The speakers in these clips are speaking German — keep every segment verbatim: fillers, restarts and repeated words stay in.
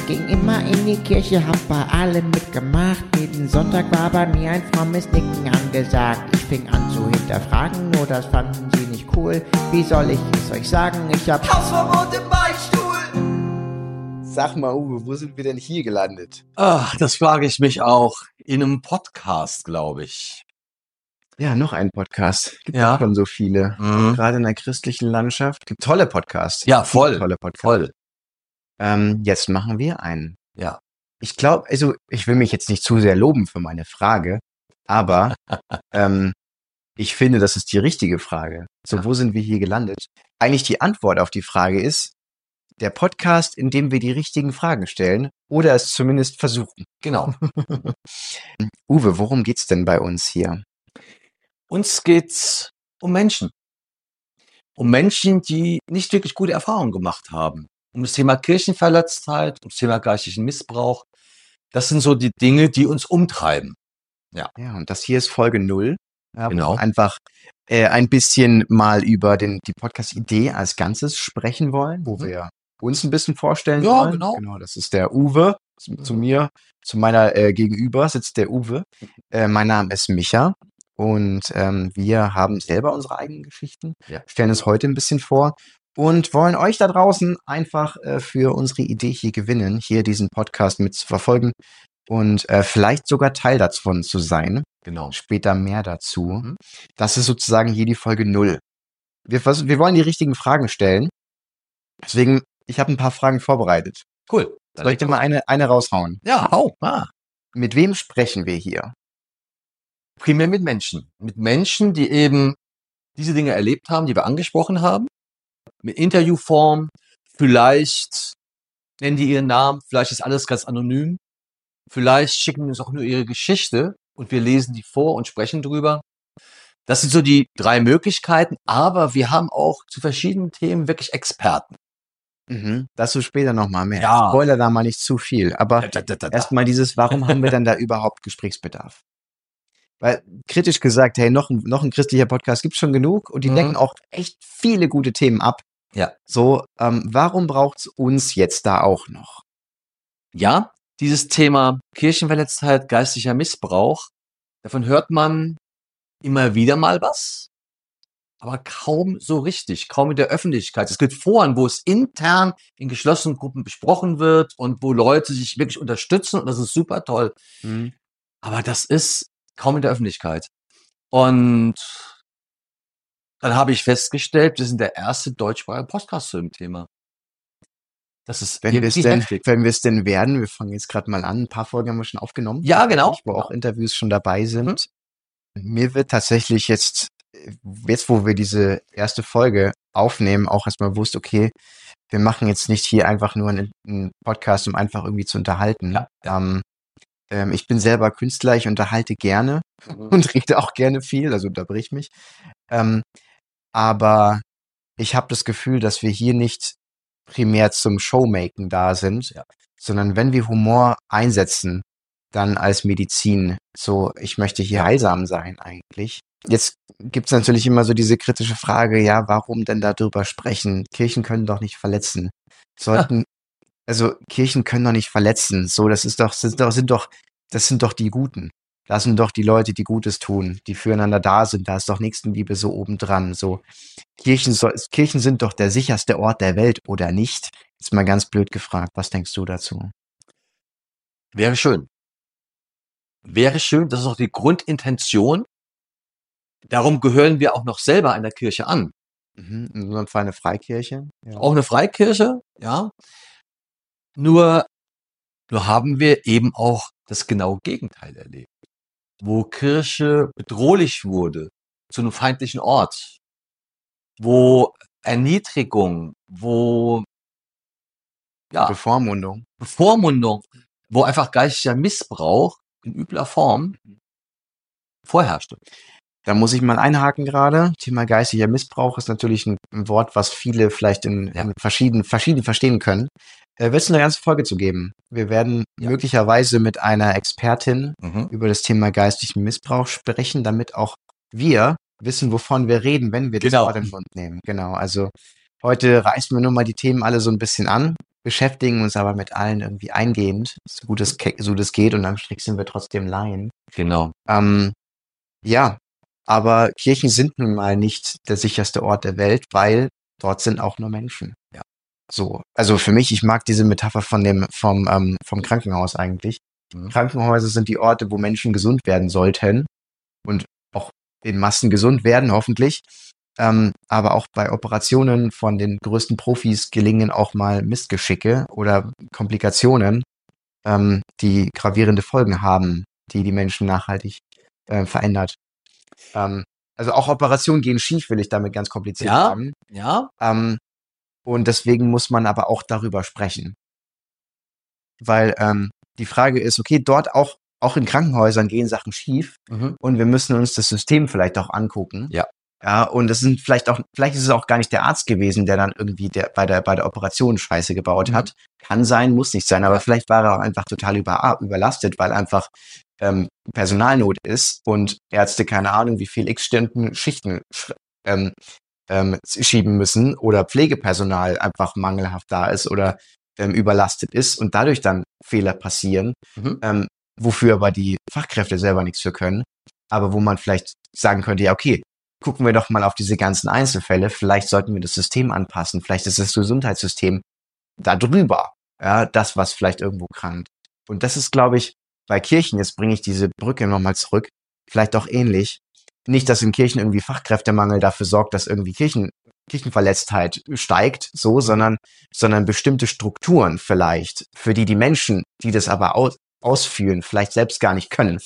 ging immer in die Kirche, hab bei allem mitgemacht. Jeden Sonntag war bei mir ein frommes Nicken angesagt. Ich fing an zu hinterfragen, nur das fanden sie nicht cool. Wie soll ich es euch sagen? Ich hab Hausverbot im Beichtstuhl. Sag mal, Uwe, wo sind wir denn hier gelandet? Ach, das frage ich mich auch. In einem Podcast, glaube ich. Ja, noch ein Podcast. Gibt Ja. ja schon so viele. Mhm. Gerade in der christlichen Landschaft. Gibt tolle Podcasts. Ja, voll. Gibt Tolle Podcasts. Voll. Ähm, jetzt machen wir einen. Ja. Ich glaube, also ich will mich jetzt nicht zu sehr loben für meine Frage, aber ähm, ich finde, das ist die richtige Frage. So, Ja. wo sind wir hier gelandet? Eigentlich die Antwort auf die Frage ist, der Podcast, in dem wir die richtigen Fragen stellen oder es zumindest versuchen. Genau. Uwe, worum geht's denn bei uns hier? Uns geht's um Menschen. Um Menschen, die nicht wirklich gute Erfahrungen gemacht haben. Um das Thema Kirchenverletztheit, um das Thema geistlichen Missbrauch. Das sind so die Dinge, die uns umtreiben. Ja, und das hier ist Folge null. Ja, wo Genau. wir einfach äh, ein bisschen mal über den, die Podcast-Idee als Ganzes sprechen wollen, wo Mhm. wir uns ein bisschen vorstellen Ja, wollen. genau. Genau, das ist der Uwe. Zu, zu Mhm. mir, zu meiner äh, Gegenüber sitzt der Uwe. Äh, mein Name ist Micha und ähm, wir haben selber unsere eigenen Geschichten, Ja. stellen es heute ein bisschen vor und wollen euch da draußen einfach äh, für unsere Idee hier gewinnen, hier diesen Podcast mit zu verfolgen und äh, vielleicht sogar Teil davon zu sein. Genau. Später mehr dazu. Mhm. Das ist sozusagen hier die Folge null. Wir, vers- wir wollen die richtigen Fragen stellen. Deswegen, ich habe ein paar Fragen vorbereitet. Cool. Soll ich dir mal eine, eine raushauen? Ja, hau. Ah. Mit wem sprechen wir hier? Primär mit Menschen. Mit Menschen, die eben diese Dinge erlebt haben, die wir angesprochen haben. Mit Interviewform. Vielleicht nennen die ihren Namen. Vielleicht ist alles ganz anonym. Vielleicht schicken die uns auch nur ihre Geschichte und wir lesen die vor und sprechen drüber. Das sind so die drei Möglichkeiten. Aber wir haben auch zu verschiedenen Themen wirklich Experten. Mhm. Dazu später nochmal mehr. Ja. Spoiler da mal nicht zu viel. Aber Da, da, da, da. erstmal dieses, warum haben wir denn da überhaupt Gesprächsbedarf? Weil kritisch gesagt, hey, noch ein, noch ein christlicher Podcast gibt's schon genug und die Mhm. decken auch echt viele gute Themen ab. Ja. So, ähm, warum braucht's uns jetzt da auch noch? Ja, dieses Thema Kirchenverletztheit, geistlicher Missbrauch, davon hört man immer wieder mal was, aber kaum so richtig, kaum in der Öffentlichkeit. Es gibt Foren, wo es intern in geschlossenen Gruppen besprochen wird und wo Leute sich wirklich unterstützen und das ist super toll. Mhm. Aber das ist kaum in der Öffentlichkeit. Und dann habe ich festgestellt, wir sind der erste deutschsprachige Podcast zu dem Thema. Das ist Wenn wir es irgendwie denn, heftig. wenn wir es denn werden, wir fangen jetzt gerade mal an, ein paar Folgen haben wir schon aufgenommen. Ja, genau. Wo auch Interviews schon dabei sind. Mhm. Mir wird tatsächlich jetzt, jetzt wo wir diese erste Folge aufnehmen, auch erstmal bewusst, okay, wir machen jetzt nicht hier einfach nur einen, einen Podcast, um einfach irgendwie zu unterhalten. Ja, ja. Ähm, ähm, ich bin selber Künstler, ich unterhalte gerne und rede auch gerne viel, also unterbrich mich. Ähm, aber ich habe das Gefühl, dass wir hier nicht primär zum Showmaken da sind, Ja. sondern wenn wir Humor einsetzen, dann als Medizin. So, ich möchte hier Ja. heilsam sein eigentlich. Jetzt gibt's natürlich immer so diese kritische Frage, ja, warum denn darüber sprechen? Kirchen können doch nicht verletzen. Sollten, also Kirchen können doch nicht verletzen. So, das ist doch, sind doch, sind doch, das sind doch die Guten. Das sind doch die Leute, die Gutes tun, die füreinander da sind. Da ist doch Nächstenliebe so obendran. So, Kirchen, soll, Kirchen sind doch der sicherste Ort der Welt, oder nicht? Jetzt mal ganz blöd gefragt. Was denkst du dazu? Wäre schön. Wäre schön, das ist auch die Grundintention. Darum gehören wir auch noch selber einer Kirche an. Mhm. In unserem Fall eine Freikirche. Ja. Auch eine Freikirche, ja. Nur, nur haben wir eben auch das genaue Gegenteil erlebt. Wo Kirche bedrohlich wurde, zu einem feindlichen Ort. Wo Erniedrigung, wo, ja, Bevormundung. Bevormundung, wo einfach geistlicher Missbrauch in übler Form vorherrschte. Da muss ich mal einhaken gerade. Thema geistiger Missbrauch ist natürlich ein, ein Wort, was viele vielleicht in, Ja. in verschieden, verschieden verstehen können. Äh, willst du eine ganze Folge zu geben? Wir werden Ja. möglicherweise mit einer Expertin Mhm. über das Thema geistlichen Missbrauch sprechen, damit auch wir wissen, wovon wir reden, wenn wir Genau. das Wort in den Mund nehmen. Genau, also heute reißen wir nur mal die Themen alle so ein bisschen an. beschäftigen uns aber mit allen irgendwie eingehend, so gut es, ke- so das geht und am Strich sind wir trotzdem Laien. Genau. Ähm, ja, aber Kirchen sind nun mal nicht der sicherste Ort der Welt, weil dort sind auch nur Menschen. Ja. So, also für mich, ich mag diese Metapher von dem vom ähm, vom Krankenhaus eigentlich. Mhm. Krankenhäuser sind die Orte, wo Menschen gesund werden sollten und auch in Massen gesund werden, hoffentlich. Ähm, aber auch bei Operationen von den größten Profis gelingen auch mal Missgeschicke oder Komplikationen, ähm, die gravierende Folgen haben, die die Menschen nachhaltig äh, verändert. Ähm, also auch Operationen gehen schief, will ich damit ganz kompliziert Ja, sagen. ja, Ähm, und deswegen muss man aber auch darüber sprechen. Weil ähm, die Frage ist, okay, dort auch, auch in Krankenhäusern gehen Sachen schief mhm. und wir müssen uns das System vielleicht auch angucken. Ja. Ja, und das sind vielleicht auch, vielleicht ist es auch gar nicht der Arzt gewesen, der dann irgendwie der, bei der, bei der Operation Scheiße gebaut Mhm. hat. Kann sein, muss nicht sein, aber Ja. vielleicht war er auch einfach total über, überlastet, weil einfach ähm, Personalnot ist und Ärzte keine Ahnung, wie viel x Stunden Schichten sch- ähm, ähm, schieben müssen oder Pflegepersonal einfach mangelhaft da ist oder ähm, überlastet ist und dadurch dann Fehler passieren, Mhm. ähm, wofür aber die Fachkräfte selber nichts für können, aber wo man vielleicht sagen könnte, ja okay, gucken wir doch mal auf diese ganzen Einzelfälle, vielleicht sollten wir das System anpassen, vielleicht ist das Gesundheitssystem da drüber, ja, das, was vielleicht irgendwo krankt. Und das ist, glaube ich, bei Kirchen, jetzt bringe ich diese Brücke nochmal zurück, vielleicht auch ähnlich. Nicht, dass in Kirchen irgendwie Fachkräftemangel dafür sorgt, dass irgendwie Kirchen, Kirchenverletztheit steigt, so, sondern, sondern bestimmte Strukturen vielleicht, für die die Menschen, die das aber aus, ausführen, vielleicht selbst gar nicht können.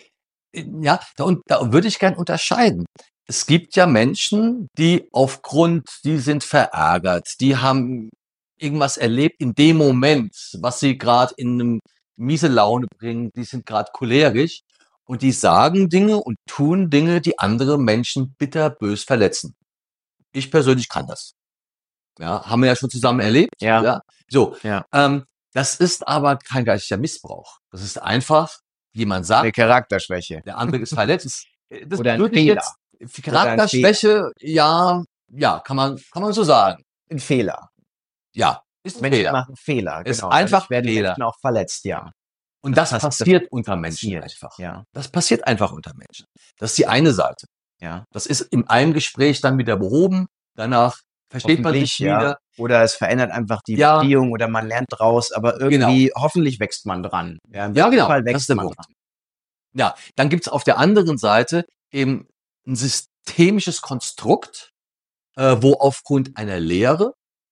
Ja, da, und da würde ich gern unterscheiden. Es gibt ja Menschen, die aufgrund, die sind verärgert, die haben irgendwas erlebt in dem Moment, was sie gerade in einem miese Laune bringen, die sind gerade cholerisch und die sagen Dinge und tun Dinge, die andere Menschen bitterbös verletzen. Ich persönlich kann das. Ja, haben wir ja schon zusammen erlebt. Ja. So, Ja. ähm, das ist aber kein geistiger Missbrauch. Das ist einfach, jemand sagt, Eine Charakterschwäche. der andere ist verletzt. Das Oder ein würde ich Fehler. jetzt, Charakterschwäche, ja, ja, kann man, kann man so sagen. Ein Fehler. Ja, ist ein Menschen Fehler. machen Fehler, Ist genau. einfach Dadurch werden Fehler. Menschen auch verletzt, ja. Und das, Das pass- passiert das unter Menschen passiert, einfach. ja. Das passiert einfach unter Menschen. Das ist die eine Seite. Ja. Das ist in einem Gespräch dann wieder behoben. Danach versteht man sich ja. wieder. Oder es verändert einfach die Ja. Beziehung oder man lernt draus, aber irgendwie, hoffentlich wächst man dran. Ja, im Ja, besten genau. Fall Das wächst ist der man Punkt. dran. Ja, dann gibt's auf der anderen Seite eben ein systemisches Konstrukt, äh, wo aufgrund einer Lehre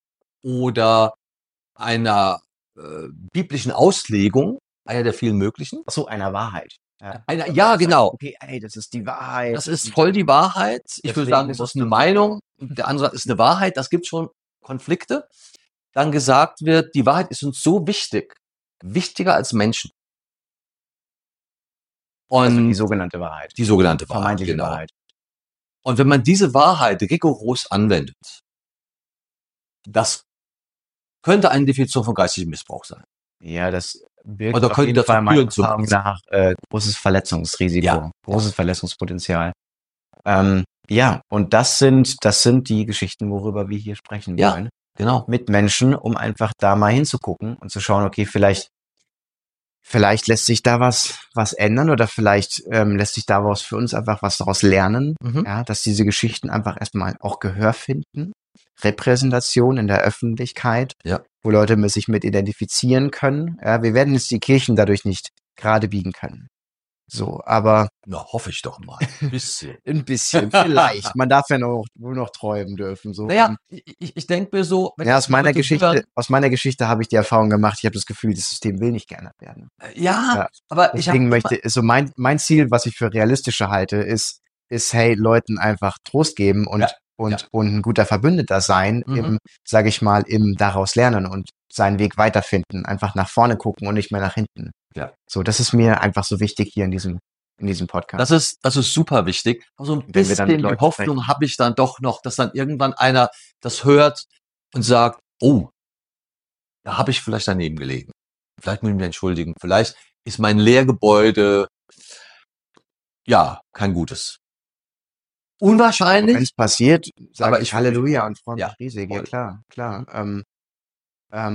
oder einer äh, biblischen Auslegung, einer der vielen möglichen, Ach so, einer Wahrheit. Ja, einer, ja genau, okay, ey, das ist die Wahrheit. das ist voll die Wahrheit. Ich würde Deswegen sagen, das musst ist eine du- Meinung, und der andere ist eine Wahrheit, das gibt schon Konflikte. Dann gesagt wird, die Wahrheit ist uns so wichtig, wichtiger als Menschen. Und Also die sogenannte Wahrheit. die sogenannte Wahrheit, Vermeintliche genau. Wahrheit. Und wenn man diese Wahrheit rigoros anwendet, das könnte eine Definition von geistigem Missbrauch sein. Ja, das birgt Oder auf könnte jeden dazu Fall meiner führen, Erfahrung zumindest. nach äh, großes Verletzungsrisiko, Ja. großes Verletzungspotenzial. Ähm, ja, und das sind, das sind die Geschichten, worüber wir hier sprechen Ja. wollen. Genau. Mit Menschen, um einfach da mal hinzugucken und zu schauen, okay, vielleicht, vielleicht lässt sich da was, was ändern oder vielleicht ähm, lässt sich daraus für uns einfach was daraus lernen, Mhm. ja, dass diese Geschichten einfach erstmal auch Gehör finden, Repräsentation in der Öffentlichkeit, Ja. wo Leute mit sich mit identifizieren können. Ja, wir werden jetzt die Kirchen dadurch nicht gerade biegen können. So, aber Na, hoffe ich doch mal. Ein bisschen. ein bisschen, vielleicht. Man darf ja noch, nur noch träumen dürfen. So. Naja, ich, ich, ich denke mir so, wenn Ja, aus meiner Leute Geschichte, hören, aus meiner Geschichte habe ich die Erfahrung gemacht, ich habe das Gefühl, das System will nicht geändert werden. äh, ja, Ja, aber ich habe Deswegen möchte, ist so mein, mein Ziel, was ich für realistischer halte, ist, ist, hey, Leuten einfach Trost geben und, Ja, und, ja. und ein guter Verbündeter sein, Mhm. im, sage ich mal, im daraus lernen und seinen Weg weiterfinden, einfach nach vorne gucken und nicht mehr nach hinten. Ja. So, das ist mir einfach so wichtig hier in diesem, in diesem Podcast. Das ist, das ist super wichtig. Also ein Wenn wir dann mit bisschen die Leuten Hoffnung sprechen. habe ich dann doch noch, dass dann irgendwann einer das hört und sagt, oh, da habe ich vielleicht daneben gelegen. Vielleicht muss ich mich entschuldigen. Vielleicht ist mein Lehrgebäude, ja, kein gutes. Wenn Unwahrscheinlich, es passiert, sage aber ich ich würd mich Halleluja freuen. und freue mich Ja, riesig. Ja, voll. klar, klar. Ähm, ähm,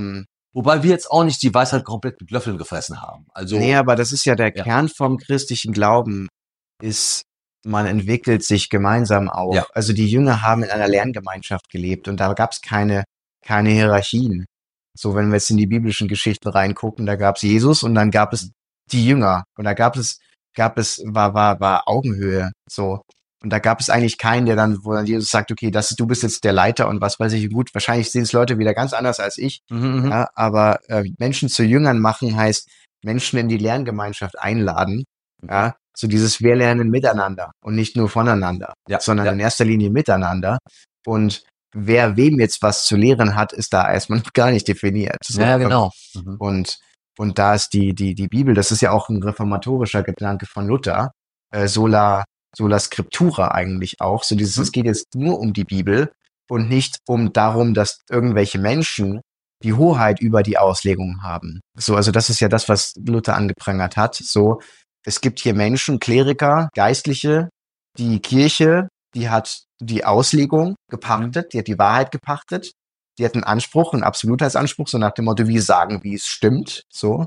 Wobei wir jetzt auch nicht die Weisheit komplett mit Löffeln gefressen haben. Also, Nee, aber das ist ja der Ja. Kern vom christlichen Glauben, ist, man entwickelt sich gemeinsam auch. Ja. Also die Jünger haben in einer Lerngemeinschaft gelebt und da gab es keine, keine Hierarchien. So, wenn wir jetzt in die biblischen Geschichten reingucken, da gab es Jesus und dann gab es die Jünger und da gab es, gab es, war, war, war Augenhöhe, so. Und da gab es eigentlich keinen, der dann, wo dann Jesus sagt, okay, das, du bist jetzt der Leiter und was weiß ich, gut, wahrscheinlich sehen es Leute wieder ganz anders als ich, mhm, mhm. ja, aber äh, Menschen zu Jüngern machen heißt, Menschen in die Lerngemeinschaft einladen, ja, so dieses wir lernen miteinander und nicht nur voneinander, Ja, sondern ja. in erster Linie miteinander. Und wer wem jetzt was zu lehren hat, ist da erstmal noch gar nicht definiert. So, Ja, genau. Mhm. Und, und da ist die, die, die Bibel, das ist ja auch ein reformatorischer Gedanke von Luther, äh, sola, sola scriptura eigentlich auch. So dieses, Mhm. es geht jetzt nur um die Bibel und nicht um darum, dass irgendwelche Menschen die Hoheit über die Auslegung haben. So, also das ist ja das, was Luther angeprangert hat. So, es gibt hier Menschen, Kleriker, Geistliche, die Kirche, die hat die Auslegung gepachtet, die hat die Wahrheit gepachtet, die hat einen Anspruch, einen Absolutheitsanspruch, so nach dem Motto, wir sagen, wie es stimmt, so.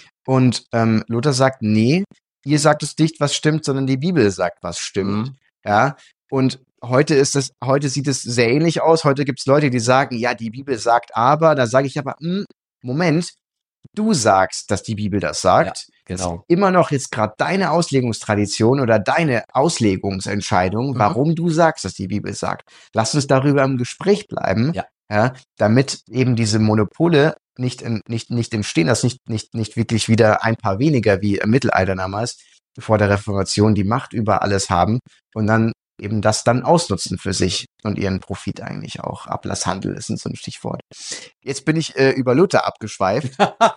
Und ähm, Luther sagt, nee, ihr sagt es nicht, was stimmt, sondern die Bibel sagt, was stimmt. Mhm. Ja, und heute ist es, heute sieht es sehr ähnlich aus. Heute gibt es Leute, die sagen, ja, die Bibel sagt aber, da sage ich aber, mh, Moment, du sagst, dass die Bibel das sagt. Ja, genau. Das ist immer noch jetzt gerade deine Auslegungstradition oder deine Auslegungsentscheidung, Mhm. warum du sagst, dass die Bibel sagt. Lass uns darüber im Gespräch bleiben, Ja. ja, damit eben diese Monopole nicht, in, nicht, nicht entstehen, dass nicht, nicht, nicht wirklich wieder ein paar weniger wie im Mittelalter damals vor der Reformation die Macht über alles haben und dann eben das dann ausnutzen für sich und ihren Profit eigentlich auch. Ablasshandel ist so ein Stichwort. Jetzt bin ich äh, über Luther abgeschweift.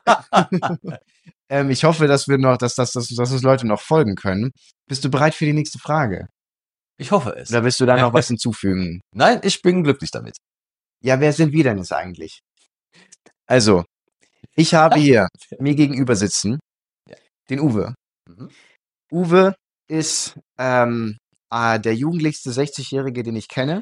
ähm, ich hoffe, dass wir noch, dass, dass, dass, dass uns Leute noch folgen können. Bist du bereit für die nächste Frage? Ich hoffe es. Oder willst du da noch was hinzufügen? Nein, ich bin glücklich damit. Ja, wer sind wir denn jetzt eigentlich? Also, ich habe hier mir gegenüber sitzen Ja. den Uwe. Mhm. Uwe ist ähm, äh, der jugendlichste sechzigjährige, den ich kenne.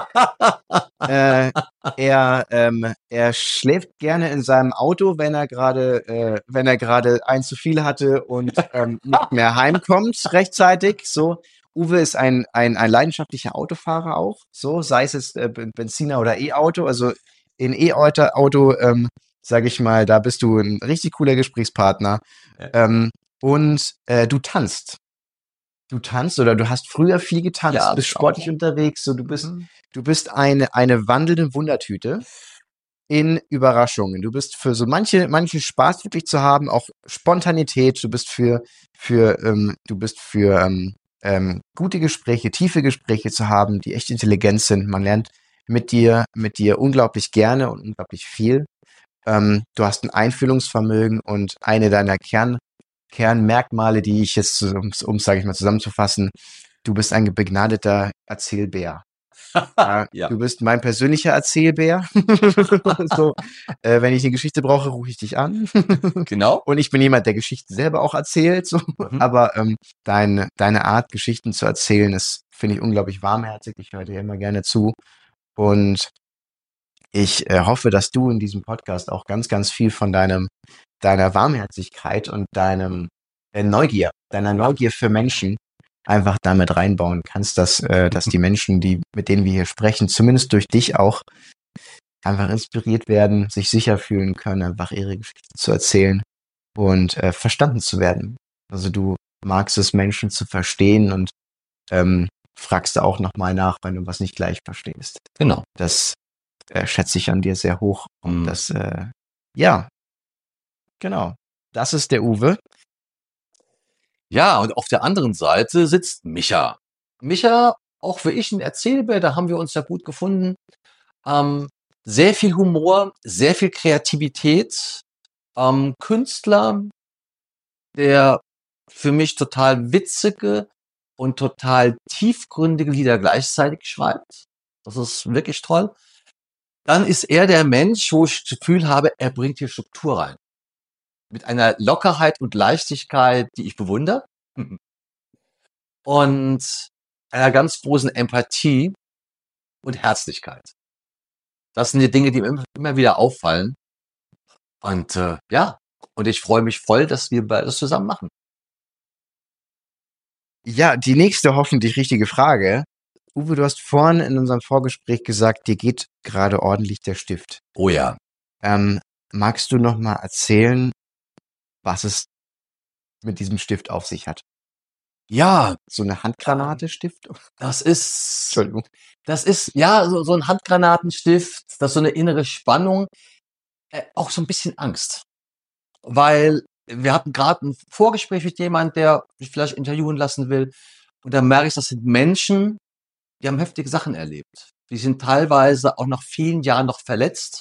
äh, er, ähm, er schläft gerne in seinem Auto, wenn er gerade, äh, wenn er gerade ein zu viel hatte und ähm, nicht mehr heimkommt rechtzeitig. So, Uwe ist ein ein ein leidenschaftlicher Autofahrer auch. So, sei es jetzt äh, Benziner oder E-Auto. Also in E-Auto, Auto, ähm, sage ich mal, da bist du ein richtig cooler Gesprächspartner. Ja. Ähm, und äh, du tanzt. Du tanzt oder du hast früher viel getanzt, Ja, bist das sportlich auch. unterwegs, so du bist, Mhm. du bist eine, eine wandelnde Wundertüte in Überraschungen. Du bist für so manche, manchen Spaß wirklich zu haben, auch Spontanität. Du bist für, für, ähm, du bist für ähm, ähm, gute Gespräche, tiefe Gespräche zu haben, die echt intelligent sind. Man lernt mit dir, mit dir unglaublich gerne und unglaublich viel. Ähm, du hast ein Einfühlungsvermögen und eine deiner Kern Kernmerkmale, die ich jetzt, um es, sage ich mal, zusammenzufassen, du bist ein begnadeter Erzählbär. Ja, Ja. Du bist mein persönlicher Erzählbär. so, äh, wenn ich eine Geschichte brauche, rufe ich dich an. Genau. Und ich bin jemand, der Geschichten selber auch erzählt. So. Mhm. Aber ähm, dein, deine Art, Geschichten zu erzählen, ist, finde ich, unglaublich warmherzig. Ich höre dir immer gerne zu. Und ich äh, hoffe, dass du in diesem Podcast auch ganz, ganz viel von deinem, deiner Warmherzigkeit und deinem äh, Neugier, deiner Neugier für Menschen einfach damit reinbauen kannst, dass, äh, dass die Menschen, die, mit denen wir hier sprechen, zumindest durch dich auch einfach inspiriert werden, sich sicher fühlen können, einfach ihre Geschichte zu erzählen und äh, verstanden zu werden. Also du magst es, Menschen zu verstehen und ähm, fragst auch nochmal nach, wenn du was nicht gleich verstehst. Genau. Das äh, schätze ich an dir sehr hoch. Und Mhm. das, äh, ja, genau. Das ist der Uwe. Ja, und auf der anderen Seite sitzt Micha. Micha, auch wie ich ein Erzählbär, da haben wir uns ja gut gefunden. Ähm, sehr viel Humor, sehr viel Kreativität. Ähm, Künstler, der für mich total witzige und total tiefgründige Lieder gleichzeitig schreibt. Das ist wirklich toll. Dann ist er der Mensch, wo ich das Gefühl habe, er bringt hier Struktur rein. Mit einer Lockerheit und Leichtigkeit, die ich bewundere. Und einer ganz großen Empathie und Herzlichkeit. Das sind die Dinge, die mir immer wieder auffallen. Und äh, ja, und ich freue mich voll, dass wir beides zusammen machen. Ja, die nächste hoffentlich richtige Frage. Uwe, du hast vorhin in unserem Vorgespräch gesagt, dir geht gerade ordentlich der Stift. Oh ja. Ähm, magst du noch mal erzählen, was es mit diesem Stift auf sich hat? Ja, So eine Handgranate Stift? das ist, Entschuldigung. das ist, ja, so, so ein Handgranatenstift, das ist so eine innere Spannung, äh, auch so ein bisschen Angst. Weil wir hatten gerade ein Vorgespräch mit jemand, der sich vielleicht interviewen lassen will. Und da merke ich, das sind Menschen, die haben heftige Sachen erlebt. Die sind teilweise auch nach vielen Jahren noch verletzt.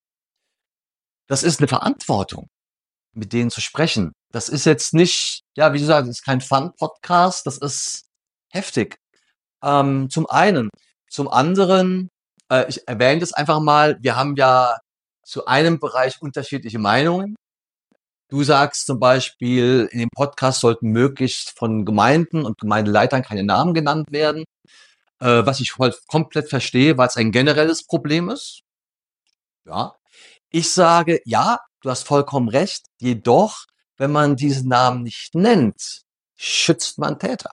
Das ist eine Verantwortung, mit denen zu sprechen. Das ist jetzt nicht, ja, wie du sagst, das ist kein Fun-Podcast, das ist heftig. Ähm, zum einen. Zum anderen, äh, ich erwähne das einfach mal, wir haben ja zu einem Bereich unterschiedliche Meinungen. Du sagst zum Beispiel, in dem Podcast sollten möglichst von Gemeinden und Gemeindeleitern keine Namen genannt werden, äh, was ich voll komplett verstehe, weil es ein generelles Problem ist. Ja. Ich sage, ja, du hast vollkommen recht, jedoch, wenn man diesen Namen nicht nennt, schützt man Täter.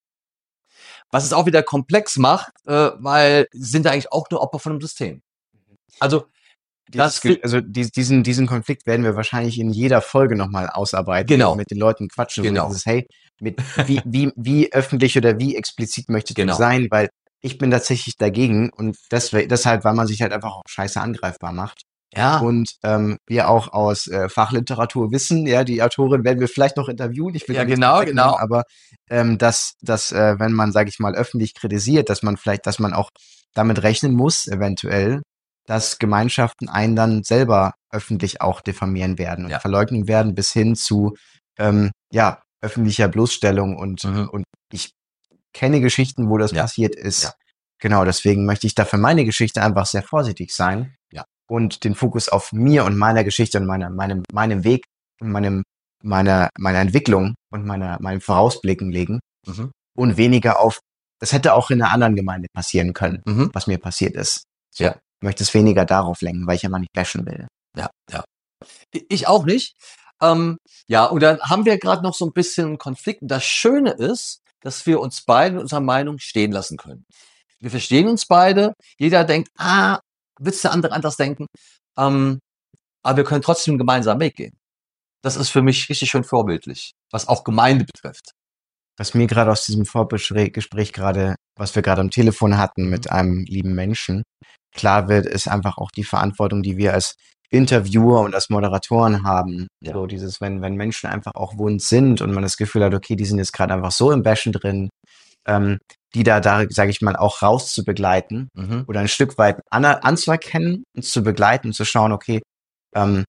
Was es auch wieder komplex macht, äh, weil sie sind ja eigentlich auch nur Opfer von einem System. Also, Dieses, das Ge- fi- also dies- diesen, diesen Konflikt werden wir wahrscheinlich in jeder Folge nochmal ausarbeiten Genau. und mit den Leuten quatschen. So Genau. dieses, hey, mit, wie, wie, wie öffentlich oder wie explizit möchtest Genau. du sein? Weil ich bin tatsächlich dagegen und deswegen, deshalb, weil man sich halt einfach auch scheiße angreifbar macht. ja, Und ähm, wir auch aus äh, Fachliteratur wissen, ja, die Autorin werden wir vielleicht noch interviewen, ich will Ja, da nichts genau, vorwegnehmen, genau. aber ähm, dass, dass äh, wenn man, sage ich mal, öffentlich kritisiert, dass man vielleicht, dass man auch damit rechnen muss, eventuell, dass Gemeinschaften einen dann selber öffentlich auch diffamieren werden und Ja. verleugnen werden, bis hin zu ähm, ja, öffentlicher Bloßstellung und, Mhm. und ich kenne Geschichten, wo das Ja. passiert ist. Ja. Genau, deswegen möchte ich da für meine Geschichte einfach sehr vorsichtig sein. Ja. Und den Fokus auf mir und meiner Geschichte und meiner, meinem, meinem Weg und meinem, meiner, meiner Entwicklung und meiner, meinem Vorausblicken legen Mhm. und weniger auf, das hätte auch in einer anderen Gemeinde passieren können, Mhm. was mir passiert ist. So, Ja. ich möchte es weniger darauf lenken, weil ich ja mal nicht bashen will. Ja, ja. I- Ich auch nicht. Ähm, ja, und dann haben wir gerade noch so ein bisschen einen Konflikt. Und das Schöne ist, dass wir uns beide in unserer Meinung stehen lassen können. Wir verstehen uns beide. Jeder denkt, ah, wird der andere anders denken. Ähm, aber wir können trotzdem einen gemeinsamen Weg gehen. Das ist für mich richtig schön vorbildlich, was auch Gemeinde betrifft. Was mir gerade aus diesem Vorgespräch gerade, was wir gerade am Telefon hatten Mhm. mit einem lieben Menschen, klar wird, ist einfach auch die Verantwortung, die wir als Interviewer und als Moderatoren haben. Ja. So dieses, wenn, wenn Menschen einfach auch wund sind und man das Gefühl hat, okay, die sind jetzt gerade einfach so im Bashen drin, ähm, die da, da, sage ich mal, auch raus zu begleiten Mhm. oder ein Stück weit an, anzuerkennen und zu begleiten und zu schauen, okay, ähm,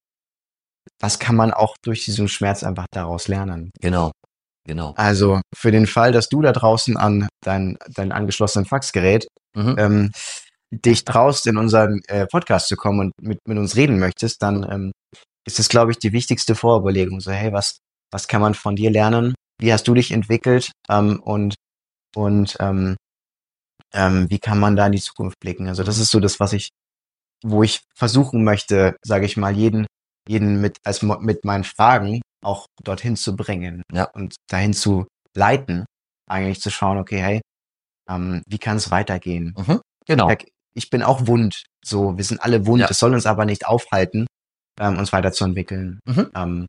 was kann man auch durch diesen Schmerz einfach daraus lernen? Genau, genau. Also für den Fall, dass du da draußen an dein, dein angeschlossenen Faxgerät Mhm. ähm, dich traust, in unseren äh, Podcast zu kommen und mit, mit uns reden möchtest, dann ähm, ist das, glaube ich, die wichtigste Vorüberlegung. So, hey, was, was kann man von dir lernen? Wie hast du dich entwickelt? Ähm, und und ähm, ähm, wie kann man da in die Zukunft blicken? Also das ist so das, was ich, wo ich versuchen möchte, sage ich mal, jeden, jeden mit, als mo- mit meinen Fragen auch dorthin zu bringen Ja. und dahin zu leiten, eigentlich zu schauen, okay, hey, ähm, wie kann es weitergehen? Mhm. Genau. Ja, ich bin auch wund, so, wir sind alle wund, Ja. es soll uns aber nicht aufhalten, ähm, uns weiterzuentwickeln. Mhm. Ähm,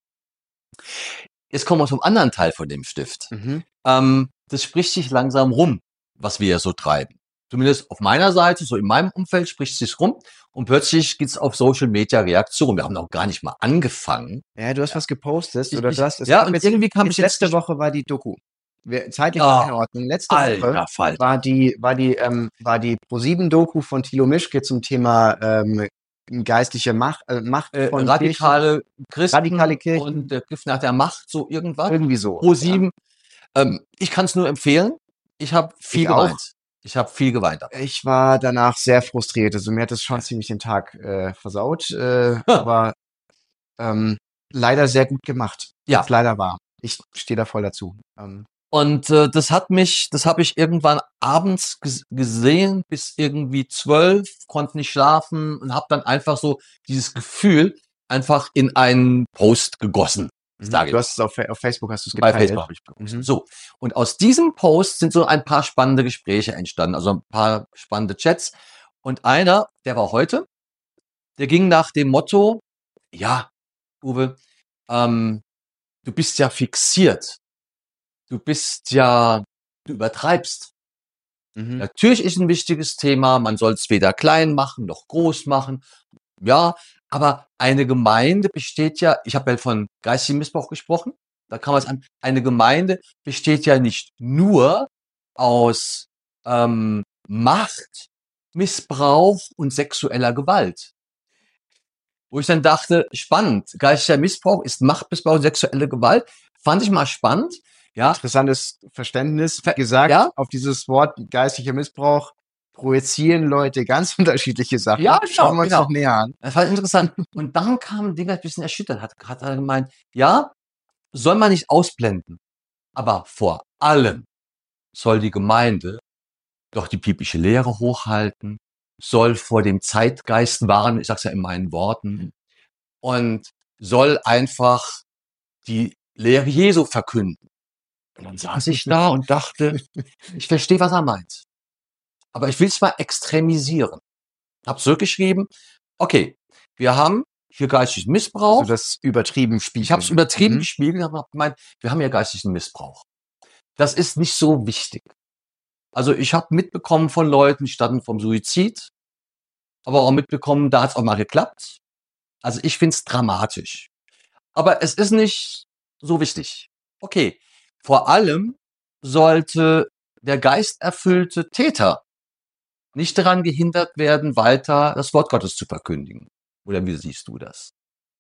Jetzt kommen wir zum anderen Teil von dem Stift. mhm. Ähm, das spricht sich langsam rum, was wir so treiben. Zumindest auf meiner Seite, so in meinem Umfeld spricht es sich rum und plötzlich gibt's auf Social Media Reaktionen. Wir haben noch gar nicht mal angefangen. Ja, du hast was gepostet, Ich- oder ich- du hast, es ja, gab und jetzt, irgendwie kam jetzt ich jetzt letzte nicht- Woche war die Doku. Wir, zeitliche Ah, Einordnung. Letzte Woche Alter Falter. war die, war die, ähm, war die ProSieben-Doku von Thilo Mischke zum Thema ähm, geistliche Macht, äh, Macht Äh, von radikale Christen radikale Kirchen. und der Griff nach der Macht, so irgendwas. Kirchen. Irgendwie so. Pro sieben. Ähm, ich kann es nur empfehlen. Ich habe viel Ich auch. geweint. Ich habe viel geweint. Ja. Ich war danach sehr frustriert. Also mir hat das schon ziemlich den Tag äh, versaut, äh, aber ähm, leider sehr gut gemacht. Ja. Was leider war. Ich stehe da voll dazu. Ähm, Und äh, das hat mich, das habe ich irgendwann abends ges gesehen, bis irgendwie zwölf, konnte nicht schlafen und habe dann einfach so dieses Gefühl, einfach in einen Post gegossen. Mhm. Sage ich. Du hast es auf, Fa- auf Facebook hast du es Bei geteilt. Facebook habe ich gepostet. Mhm. So. Und aus diesem Post sind so ein paar spannende Gespräche entstanden, also ein paar spannende Chats. Und einer, der war heute, der ging nach dem Motto, ja, Uwe, ähm, du bist ja fixiert. Du bist ja, du übertreibst. Mhm. Natürlich ist ein wichtiges Thema, man soll es weder klein machen noch groß machen. Ja, aber eine Gemeinde besteht ja, ich habe ja von geistigem Missbrauch gesprochen, da kann man es an, eine Gemeinde besteht ja nicht nur aus ähm, Macht, Missbrauch und sexueller Gewalt. Wo ich dann dachte, spannend, geistiger Missbrauch ist Machtmissbrauch und sexuelle Gewalt. Fand ich mal spannend. Ja, Interessantes Verständnis. Ver- Wie gesagt, ja? auf dieses Wort geistlicher Missbrauch projizieren Leute ganz unterschiedliche Sachen. Ja, genau, Schauen wir uns genau. noch näher an. Das war interessant. Und dann kam ein Ding, das ein bisschen erschüttert hat. Hat er gemeint, ja, soll man nicht ausblenden. Aber vor allem soll die Gemeinde doch die biblische Lehre hochhalten, soll vor dem Zeitgeist warnen, ich sag's ja in meinen Worten, und soll einfach die Lehre Jesu verkünden. Und dann saß ich da und dachte, ich verstehe, was er meint. Aber ich will es mal extremisieren. Hab zurückgeschrieben, okay, wir haben hier geistigen Missbrauch. Also das übertrieben Spiel. Ich habe es übertrieben Mhm. gespiegelt, habe gemeint, wir haben ja geistigen Missbrauch. Das ist nicht so wichtig. Also ich habe mitbekommen von Leuten, die standen vom Suizid, aber auch mitbekommen, da hat es auch mal geklappt. Also ich find's dramatisch. Aber es ist nicht so wichtig. Okay, vor allem sollte der geisterfüllte Täter nicht daran gehindert werden, weiter das Wort Gottes zu verkündigen. Oder wie siehst du das?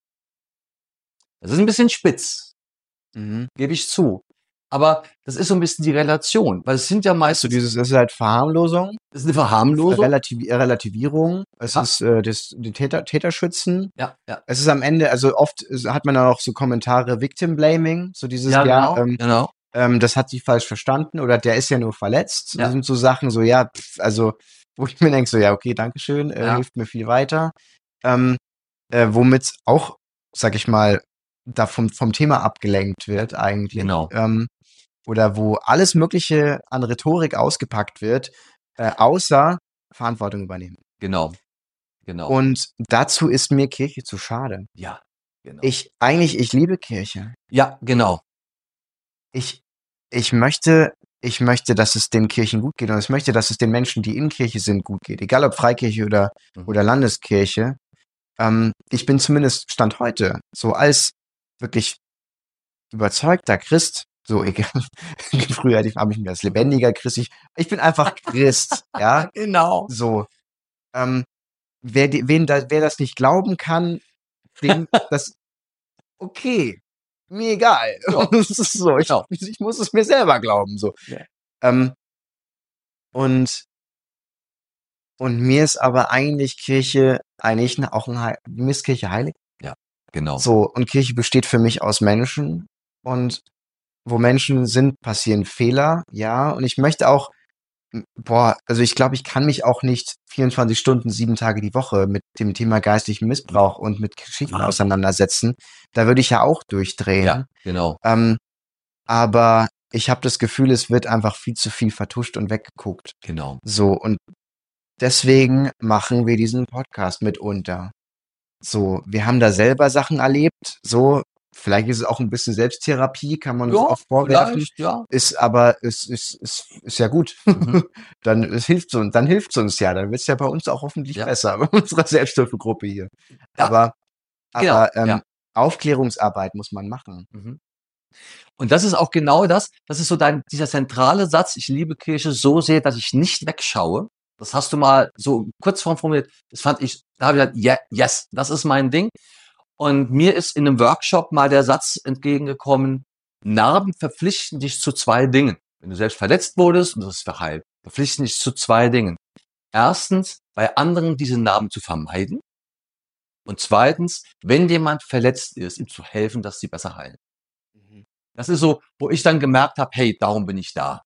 Das ist ein bisschen spitz, Mhm. gebe ich zu. Aber das ist so ein bisschen die Relation, weil es sind ja So meistens, dieses, es ist halt Verharmlosung, das ist eine Verharmlosung. Relativ, Relativierung, es Ja. ist äh, das, die Täter, Täterschützen. Ja, ja. Es ist am Ende, also oft ist- hat man dann auch so Kommentare, Victim Blaming, so dieses, Ja, ja, genau, ähm, genau. ähm, das hat sie falsch verstanden oder der ist ja nur verletzt. Ja. Das sind so Sachen, so, ja, pf, also, wo ich mir denke, so, ja, okay, Dankeschön, äh, Ja. hilft mir viel weiter. Ähm, äh, womit auch, sag ich mal, da vom, vom Thema abgelenkt wird eigentlich. Genau. Ähm, oder wo alles Mögliche an Rhetorik ausgepackt wird, äh, außer Verantwortung übernehmen. Genau. Genau. Und dazu ist mir Kirche zu schade. ja, genau. Ich, eigentlich, ich liebe Kirche. ja, genau. Ich, ich möchte, ich möchte, dass es den Kirchen gut geht und ich möchte, dass es den Menschen, die in Kirche sind, gut geht. Egal ob Freikirche oder, Mhm. oder Landeskirche. Ähm, ich bin zumindest Stand heute so als wirklich überzeugter Christ, so egal, früher hätte ich- habe ich mich als lebendiger Christ, ich, ich bin einfach Christ, ja, Genau. so. Ähm, wer, die, wen da, wer das nicht glauben kann, dem das, okay, mir egal. Ja. Das ist so, ich, Genau. ich muss es mir selber glauben, so. Ja. Ähm, und, und mir ist aber eigentlich Kirche, eigentlich auch ein, Heil- mir ist Kirche heilig. Genau. So, und Kirche besteht für mich aus Menschen und wo Menschen sind, passieren Fehler, ja, und ich möchte auch, m- boah, also ich glaube, ich kann mich auch nicht vierundzwanzig Stunden, sieben Tage die Woche mit dem Thema geistlichen Missbrauch und mit Geschichten Ah. auseinandersetzen. Da würde ich ja auch durchdrehen. Ja, genau. Ähm, aber ich habe das Gefühl, es wird einfach viel zu viel vertuscht und weggeguckt. Genau. So, und deswegen machen wir diesen Podcast mitunter. So, wir haben da selber Sachen erlebt, so, vielleicht ist es auch ein bisschen Selbsttherapie, kann man uns auch vorwerfen, vielleicht, ja. ist aber, ist, ist, ist, ist ja gut. Mhm. Dann, es hilft uns, dann hilft's uns ja, dann wird's ja bei uns auch hoffentlich Ja. besser, bei unserer Selbsthilfegruppe hier. Ja, Aber, genau, aber, ähm, ja. Aufklärungsarbeit muss man machen. Mhm. Und das ist auch genau das, das ist so dein, dieser zentrale Satz, ich liebe Kirche so sehr, dass ich nicht wegschaue. Das hast du mal so kurz vorm formuliert. Das fand ich, da habe ich gesagt, yeah, yes, das ist mein Ding. Und mir ist in einem Workshop mal der Satz entgegengekommen, Narben verpflichten dich zu zwei Dingen. Wenn du selbst verletzt wurdest und das ist verheilt, verpflichten dich zu zwei Dingen. Erstens, bei anderen diese Narben zu vermeiden. Und zweitens, wenn jemand verletzt ist, ihm zu helfen, dass sie besser heilen. Das ist so, wo ich dann gemerkt habe, hey, darum bin ich da.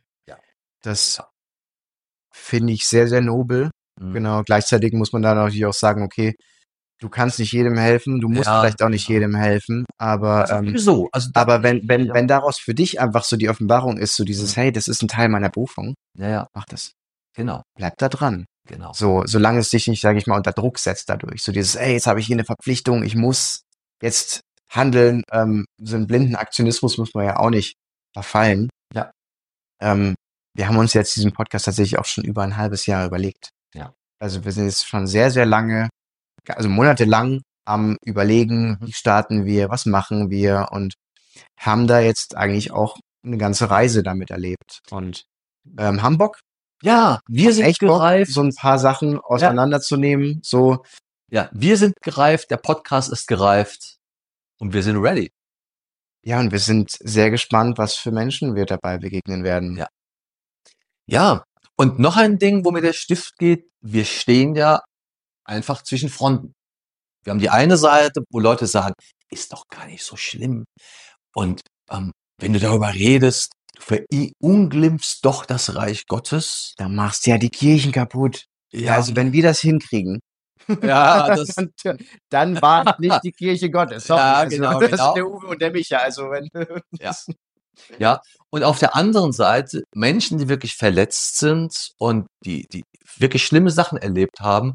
Das Ja. finde ich sehr, sehr nobel. Mhm. Genau. Gleichzeitig muss man da natürlich auch sagen, okay, du kannst nicht jedem helfen, du musst Ja, vielleicht auch nicht ja. jedem helfen, aber Also ähm, sowieso. Also da, aber wenn wenn ja, wenn daraus für dich einfach so die Offenbarung ist, so dieses, Mhm. hey, das ist ein Teil meiner Berufung, ja, ja, mach das, genau, bleib da dran. genau. So, solange es dich nicht, sage ich mal, unter Druck setzt dadurch. So dieses, ey, jetzt habe ich hier eine Verpflichtung, ich muss jetzt handeln. Ähm, so einen blinden Aktionismus muss man ja auch nicht verfallen. Ja. Ähm, wir haben uns jetzt diesen Podcast tatsächlich auch schon über ein halbes Jahr überlegt. Ja. Also wir sind jetzt schon sehr, sehr lange, also monatelang am Überlegen, wie starten wir, was machen wir und haben da jetzt eigentlich auch eine ganze Reise damit erlebt. Und ähm, haben Bock, Ja, wir sind echt Bock, gereift. so ein paar Sachen auseinanderzunehmen. So, Ja, wir sind gereift, der Podcast ist gereift und wir sind ready. ja, und wir sind sehr gespannt, was für Menschen wir dabei begegnen werden. Ja. Ja, und noch ein Ding, wo mir der Stift geht, wir stehen ja einfach zwischen Fronten. Wir haben die eine Seite, wo Leute sagen, ist doch gar nicht so schlimm. Und ähm, wenn du darüber redest, du verunglimpfst doch das Reich Gottes. Da machst du ja die Kirchen kaputt. Ja, also wenn wir das hinkriegen, ja, das, dann, dann war es nicht die Kirche Gottes. Sorry, Ja, also, genau, das genau. ist der Uwe und der Micha. Also wenn Ja. Ja, und auf der anderen Seite Menschen, die wirklich verletzt sind und die, die wirklich schlimme Sachen erlebt haben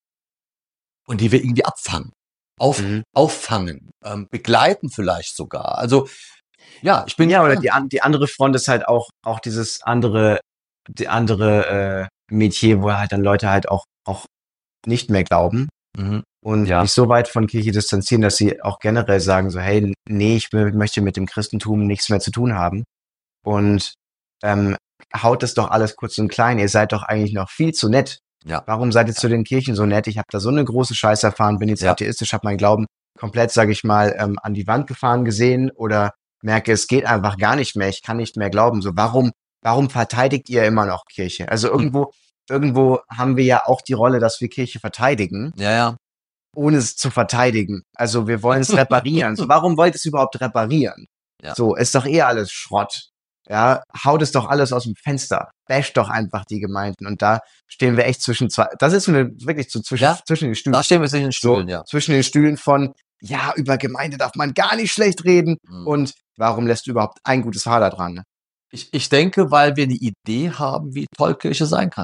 und die wir irgendwie abfangen, auf, Mhm. auffangen, ähm, begleiten vielleicht sogar. Also ja, ich bin ja, oder die, an- die andere Front ist halt auch, auch dieses andere, die andere äh, Metier, wo halt dann Leute halt auch, auch nicht mehr glauben Mhm. und Ja. sich so weit von Kirche distanzieren, dass sie auch generell sagen so, hey, nee, ich will- möchte mit dem Christentum nichts mehr zu tun haben. Und ähm, haut das doch alles kurz und klein. Ihr seid doch eigentlich noch viel zu nett. Ja. Warum seid ihr zu den Kirchen so nett? Ich habe da so eine große Scheiße erfahren, bin jetzt Ja. atheistisch, habe meinen Glauben komplett, sage ich mal, ähm, an die Wand gefahren gesehen oder merke, es geht einfach gar nicht mehr. Ich kann nicht mehr glauben. So, warum, warum verteidigt ihr immer noch Kirche? Also irgendwo, irgendwo haben wir ja auch die Rolle, dass wir Kirche verteidigen, Ja, ja. ohne es zu verteidigen. Also wir wollen es reparieren. So, warum wollt ihr es überhaupt reparieren? Ja. So, ist doch eh alles Schrott. Ja, haut es doch alles aus dem Fenster. Bash doch einfach die Gemeinden. Und da stehen wir echt zwischen zwei, das ist so eine, wirklich so zwischen, Ja. zwischen den Stühlen. Da stehen wir zwischen den Stühlen, So, ja. zwischen den Stühlen von, ja, über Gemeinde darf man gar nicht schlecht reden. Mhm. Und warum lässt du überhaupt ein gutes Haar da dran? Ich, ich denke, weil wir eine Idee haben, wie toll Kirche sein kann.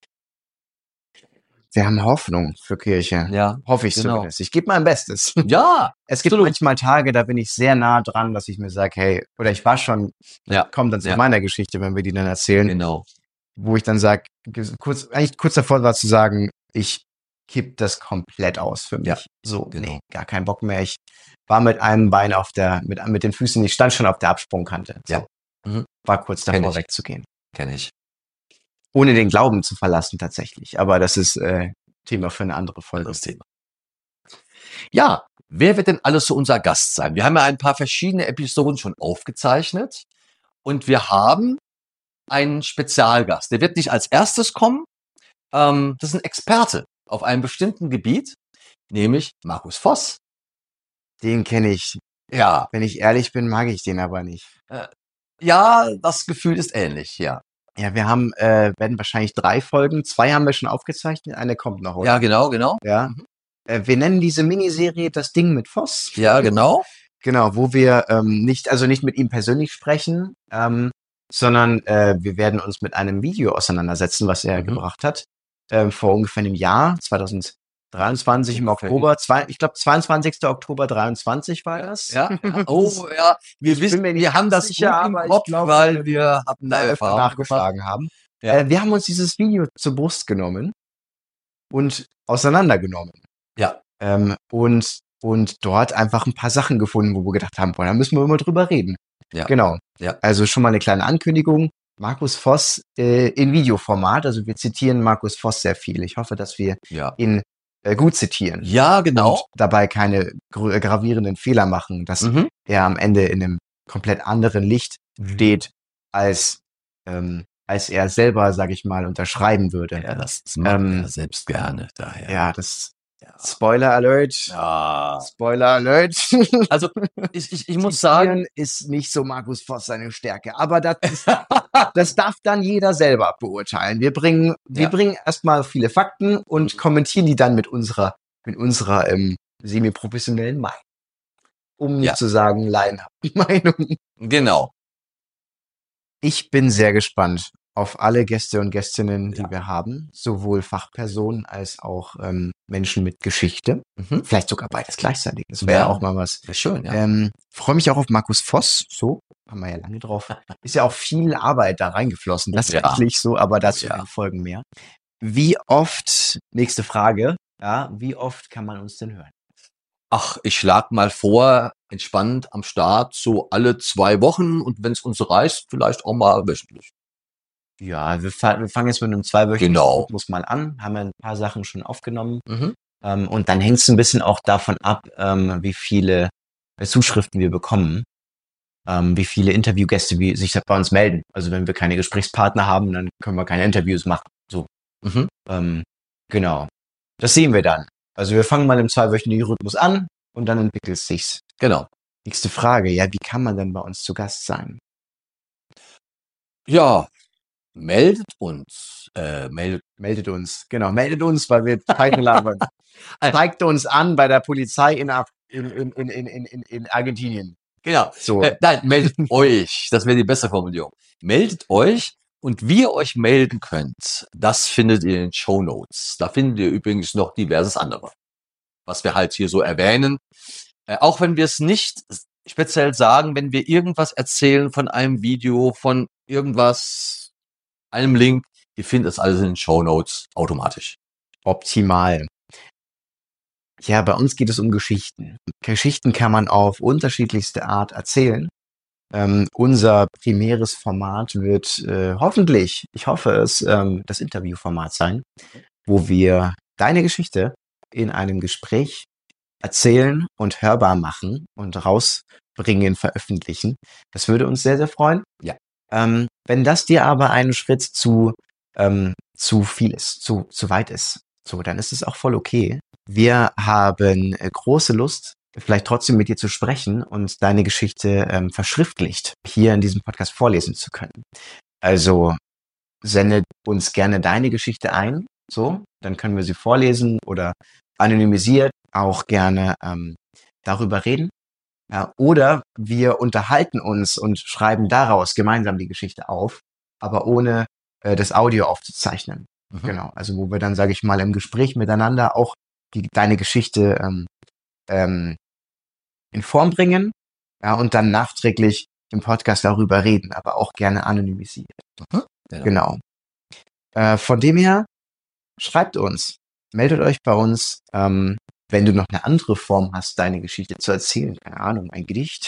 Wir haben Hoffnung für Kirche. Ja, Hoffe ich genau. zumindest. Ich gebe mein Bestes. Ja, Es gibt absolut. manchmal Tage, da bin ich sehr nah dran, dass ich mir sage, hey, oder ich war schon, Ja, kommt dann zu Ja. meiner Geschichte, wenn wir die dann erzählen, genau. wo ich dann sage, kurz, eigentlich kurz davor war zu sagen, ich kipp das komplett aus für mich. Ja, so, genau. nee, gar keinen Bock mehr. Ich war mit einem Bein auf der, mit, mit den Füßen, ich stand schon auf der Absprungkante. So, Ja. Mhm. war kurz Kenn davor ich. wegzugehen. Kenne ich. Ohne den Glauben zu verlassen tatsächlich. Aber das ist äh, Thema für eine andere Folge. Anderes Thema. Ja, wer wird denn alles so unser Gast sein? Wir haben ja ein paar verschiedene Episoden schon aufgezeichnet und wir haben einen Spezialgast. Der wird nicht als erstes kommen. Ähm, das ist ein Experte auf einem bestimmten Gebiet, nämlich Markus Voss. Den kenne ich. Ja, Wenn ich ehrlich bin, mag ich den aber nicht. ja, das Gefühl ist ähnlich, ja. Ja, wir haben, äh, werden wahrscheinlich drei Folgen. Zwei haben wir schon aufgezeichnet, eine kommt noch, oder? Ja, genau, genau. Ja. Äh, wir nennen diese Miniserie das Ding mit Voss. Ja, genau. Genau, wo wir ähm, nicht, also nicht mit ihm persönlich sprechen, ähm, sondern äh, wir werden uns mit einem Video auseinandersetzen, was er Mhm. gebracht hat, ähm, vor ungefähr einem Jahr, zwanzig dreiundzwanzig im Ungefähr. Oktober, zwei, ich glaube zweiundzwanzigster Oktober dreiundzwanzig war das. Ja, ja. Oh, ja. Wir Ich bin wissen, mir nicht wir haben das sicher, gut im aber ich Kopf, glaube, weil wir haben da da öfter Erfahrung gemacht. nachgefragen haben. Ja. Äh, wir haben uns dieses Video zur Brust genommen und auseinandergenommen. Ja, Ähm, und, und dort einfach ein paar Sachen gefunden, wo wir gedacht haben, boah, da müssen wir immer drüber reden. Ja. Genau. Ja. Also schon mal eine kleine Ankündigung. Markus Voss äh, in Videoformat. Also wir zitieren Markus Voss sehr viel. Ich hoffe, dass wir ja. ihn äh, gut zitieren. Ja, genau. Und dabei keine gr- gravierenden Fehler machen, dass Mhm. er am Ende in einem komplett anderen Licht steht, als, ähm, als er selber, sag ich mal, unterschreiben würde. Ja, das, das macht Ähm, er selbst gerne, daher. Ja, das Ja. Spoiler Alert. Ja. Spoiler Alert. Also, ich, ich, ich muss sagen, Zitieren ist nicht so Markus Voss seine Stärke, aber das, ist, das darf dann jeder selber beurteilen. Wir bringen, wir Ja. bringen erstmal viele Fakten und Mhm. kommentieren die dann mit unserer mit unserer ähm, semi-professionellen Meinung. Um nicht Ja. zu sagen, laienhaften Meinung. Genau. Ich bin sehr gespannt auf alle Gäste und Gästinnen, die Ja. wir haben. Sowohl Fachpersonen als auch ähm, Menschen mit Geschichte. Mhm. Vielleicht sogar beides gleichzeitig. Das wäre Ja. auch mal was. Sehr schön, ja. Ähm, freue mich auch auf Markus Voss. So, haben wir ja lange drauf. Ist ja auch viel Arbeit da reingeflossen. Das Ja. tatsächlich so, aber dazu Ja. in Folgen mehr. Wie oft, nächste Frage, ja, wie oft kann man uns denn hören? Ach, ich schlag mal vor, entspannt am Start, so alle zwei Wochen und wenn es uns reicht, vielleicht auch mal wöchentlich. Ja, wir, fa- wir fangen jetzt mit einem zweiwöchigen Genau. Rhythmus mal an, haben ja ein paar Sachen schon aufgenommen. Mhm. Ähm, und dann hängt es ein bisschen auch davon ab, ähm, wie viele äh, Zuschriften wir bekommen, ähm, wie viele Interviewgäste wie sich bei uns melden. Also wenn wir keine Gesprächspartner haben, dann können wir keine Interviews machen. So, Mhm. ähm, genau. Das sehen wir dann. Also wir fangen mal im zweiwöchigen Rhythmus an und dann entwickelt es sich. Genau. Nächste Frage, ja, wie kann man denn bei uns zu Gast sein? Ja, meldet uns. Äh, meldet. Meldet uns, genau, meldet uns, weil wir Zeichen labern. Zeigt uns an bei der Polizei in, Af- in, in, in, in, in, in Argentinien. Genau. So. Äh, nein, meldet euch. Das wäre die beste Formulierung. Meldet euch und wie ihr euch melden könnt, das findet ihr in den Shownotes. Da findet ihr übrigens noch diverses andere, was wir halt hier so erwähnen. Äh, auch wenn wir es nicht speziell sagen, wenn wir irgendwas erzählen von einem Video, von irgendwas, einem Link, ihr findet es alles in den Shownotes automatisch. Optimal. Ja, bei uns geht es um Geschichten. Geschichten kann man auf unterschiedlichste Art erzählen. Ähm, unser primäres Format wird äh, hoffentlich, ich hoffe es, ähm, das Interviewformat sein, wo wir deine Geschichte in einem Gespräch erzählen und hörbar machen und rausbringen, veröffentlichen. Das würde uns sehr, sehr freuen. Ja. Ähm, wenn das dir aber einen Schritt zu, ähm, zu viel ist, zu, zu weit ist, so, dann ist es auch voll okay. Wir haben äh, große Lust, vielleicht trotzdem mit dir zu sprechen und deine Geschichte ähm, verschriftlicht hier in diesem Podcast vorlesen zu können. Also sende uns gerne deine Geschichte ein, so, dann können wir sie vorlesen oder anonymisiert auch gerne ähm, darüber reden. Ja, oder wir unterhalten uns und schreiben daraus gemeinsam die Geschichte auf, aber ohne äh, das Audio aufzuzeichnen. Mhm. Genau, also wo wir dann, sage ich mal, im Gespräch miteinander auch die, deine Geschichte ähm, ähm, in Form bringen, ja, und dann nachträglich im Podcast darüber reden, aber auch gerne anonymisiert. Mhm. Genau. Genau. Äh, von dem her, schreibt uns, meldet euch bei uns, ähm, wenn du noch eine andere Form hast, deine Geschichte zu erzählen. Keine Ahnung, ein Gedicht.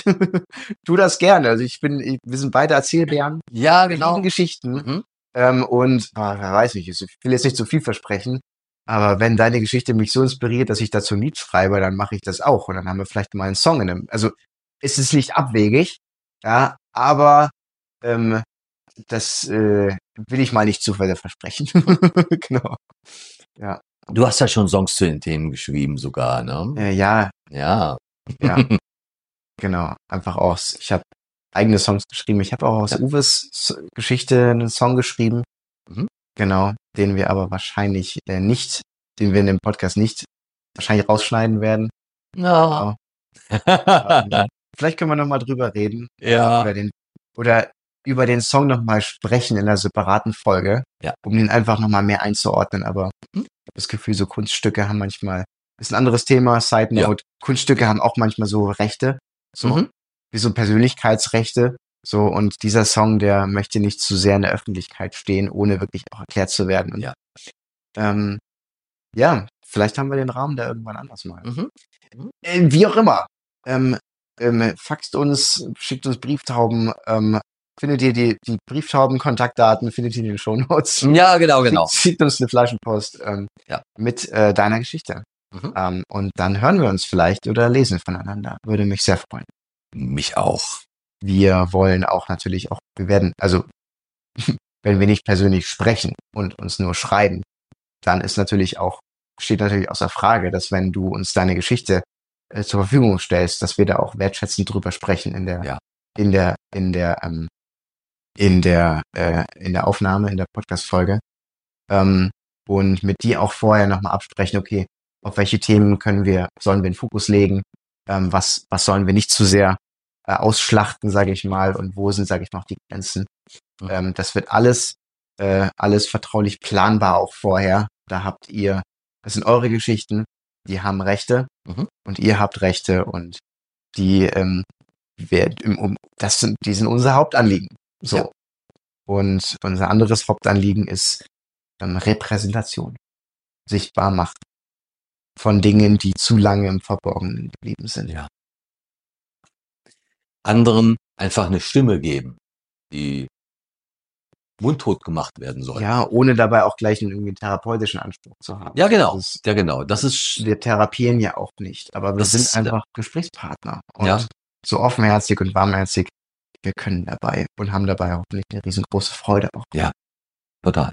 Tu das gerne. Also ich bin, ich, wir sind beide Erzählbären. Ja, Wir genau. lieben Geschichten. Mhm. Ähm, und ah, wer weiß nicht, ich will jetzt nicht zu viel versprechen, aber wenn deine Geschichte mich so inspiriert, dass ich dazu ein Lied schreibe, dann mache ich das auch. Und dann haben wir vielleicht mal einen Song in einem. Also es ist nicht abwegig, ja, aber ähm, das äh, will ich mal nicht zu sehr versprechen. Genau. Ja. Du hast ja schon Songs zu den Themen geschrieben sogar, ne? Äh, ja, Ja. ja, genau. Einfach aus. Ich habe eigene Songs geschrieben. Ich habe auch aus Ja. Uwes S- Geschichte einen Song geschrieben. Mhm. Genau, den wir aber wahrscheinlich äh, nicht, den wir in dem Podcast nicht wahrscheinlich rausschneiden werden. Ja. Ähm, Vielleicht können wir noch mal drüber reden Ja. oder den oder über den Song noch mal sprechen in einer separaten Folge, Ja. um den einfach noch mal mehr einzuordnen. Aber Mhm. ich habe das Gefühl, so Kunststücke haben manchmal, ist ein anderes Thema, Side Note. Kunststücke haben auch manchmal so Rechte, so Mhm. wie so Persönlichkeitsrechte. So, und dieser Song, der möchte nicht zu sehr in der Öffentlichkeit stehen, ohne wirklich auch erklärt zu werden. Und, Ja. ähm, ja, vielleicht haben wir den Rahmen da irgendwann anders mal. Mhm. Äh, wie auch immer. Ähm, ähm, faxt uns, schickt uns Brieftauben, ähm, findet ihr die, die Brieftauben-Kontaktdaten, findet ihr in den Shownotes. Ja, genau, genau. Schickt, schickt uns eine Flaschenpost ähm, Ja. mit äh, deiner Geschichte. Mhm. Ähm, und dann hören wir uns vielleicht oder lesen voneinander. Würde mich sehr freuen. Mich auch. Wir wollen auch natürlich auch, wir werden, also wenn wir nicht persönlich sprechen und uns nur schreiben, dann ist natürlich auch, steht natürlich außer Frage, dass wenn du uns deine Geschichte äh, zur Verfügung stellst, dass wir da auch wertschätzend drüber sprechen in der, Ja. in der, in der, ähm, in der, äh, in der Aufnahme, in der Podcast-Folge. Ähm, und mit dir auch vorher nochmal absprechen, okay, auf welche Themen können wir, sollen wir den Fokus legen, ähm, was, was sollen wir nicht zu sehr äh, ausschlachten, sage ich mal, und wo sind, sage ich mal, auch die Grenzen. Mhm. Ähm, das wird alles, äh, alles vertraulich planbar auch vorher. Da habt ihr, das sind eure Geschichten, die haben Rechte Mhm. und ihr habt Rechte und die, ähm, wer, im, um, das sind, die sind unser Hauptanliegen. So. Ja. Und unser anderes Hauptanliegen ist ähm, Repräsentation. Sichtbar machen von Dingen, die zu lange im Verborgenen geblieben sind. Ja. Anderen einfach eine Stimme geben, die mundtot gemacht werden soll. Ja, ohne dabei auch gleich einen irgendwie therapeutischen Anspruch zu haben. Ja, genau. Das ist, Ja, genau. Das ist, wir therapieren ja auch nicht, aber wir Das sind ist- einfach Gesprächspartner. Und Ja. so offenherzig und warmherzig, wir können dabei und haben dabei hoffentlich eine riesengroße Freude auch. total.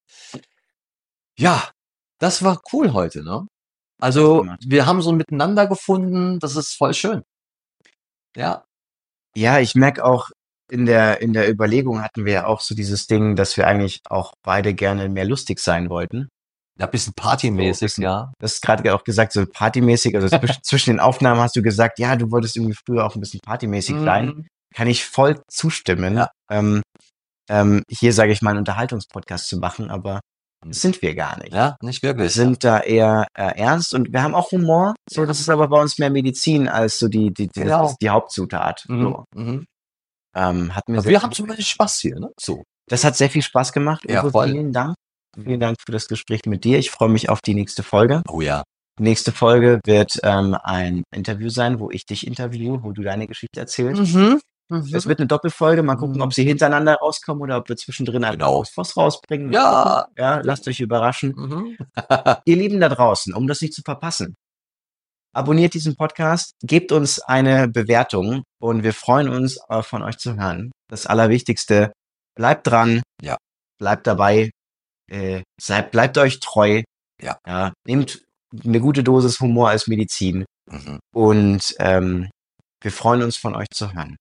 Ja, das war cool heute, ne? Spaß Also, gemacht. wir haben so ein Miteinander gefunden, das ist voll schön. Ja. Ja, ich merke auch, in der, in der Überlegung hatten wir ja auch so dieses Ding, dass wir eigentlich auch beide gerne mehr lustig sein wollten. Ja, ein bisschen partymäßig, bisschen- ja. Das ist gerade auch gesagt, so partymäßig, also zwischen, zwischen den Aufnahmen hast du gesagt, ja, du wolltest irgendwie früher auch ein bisschen partymäßig sein. Mhm. Kann ich voll zustimmen, Ja. ähm, ähm, hier, sage ich mal, einen Unterhaltungspodcast zu machen, aber das sind wir gar nicht. Ja, nicht Wir wirklich. sind da eher äh, ernst und wir haben auch Humor. So, das ist aber bei uns mehr Medizin als so die, die, die, Genau. das ist die Hauptzutat. Mhm. So, Mhm. ähm, hat mir Aber sehr wir viel- haben zum Beispiel Spaß hier, ne? So. Das hat sehr viel Spaß gemacht. Ja, Uwe, voll. vielen Dank. Vielen Dank für das Gespräch mit dir. Ich freue mich auf die nächste Folge. Oh ja. Die nächste Folge wird ähm, ein Interview sein, wo ich dich interviewe, wo du deine Geschichte erzählst. Mhm. Es wird eine Doppelfolge. Mal gucken, Mhm. ob sie hintereinander rauskommen oder ob wir zwischendrin einfach Genau. was rausbringen. Ja. Ja, lasst euch überraschen. Mhm. Ihr Lieben da draußen, um das nicht zu verpassen, abonniert diesen Podcast, gebt uns eine Bewertung und wir freuen uns, äh, von euch zu hören. Das Allerwichtigste, bleibt dran, Ja. bleibt dabei, äh, seid, bleibt euch treu, Ja. ja, nehmt eine gute Dosis Humor als Medizin Mhm. und ähm, wir freuen uns, von euch zu hören.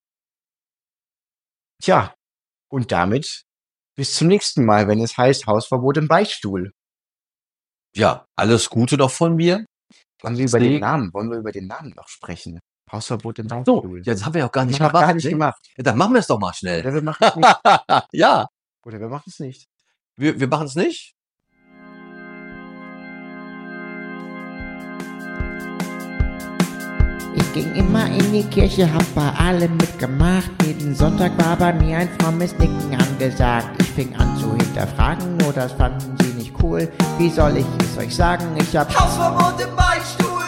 Tja, und damit bis zum nächsten Mal, wenn es heißt Hausverbot im Beichtstuhl. Ja, alles Gute noch von mir. Wollen wir über den Segen. Namen, wollen wir über den Namen noch sprechen? Hausverbot im So, Beichtstuhl. jetzt haben wir ja auch gar Das nicht haben wir gemacht. gar nicht ne? gemacht. Ja, dann machen wir es doch mal schnell. Oder wir machen es nicht. Ja, Oder wir machen es nicht. wir, wir machen es nicht. Ich ging immer in die Kirche, hab bei allem mitgemacht. Jeden Sonntag war bei mir ein frommes Nicken angesagt. Ich fing an zu hinterfragen, nur das fanden sie nicht cool. Wie soll ich es euch sagen? Ich hab Hausverbot im Beichtstuhl!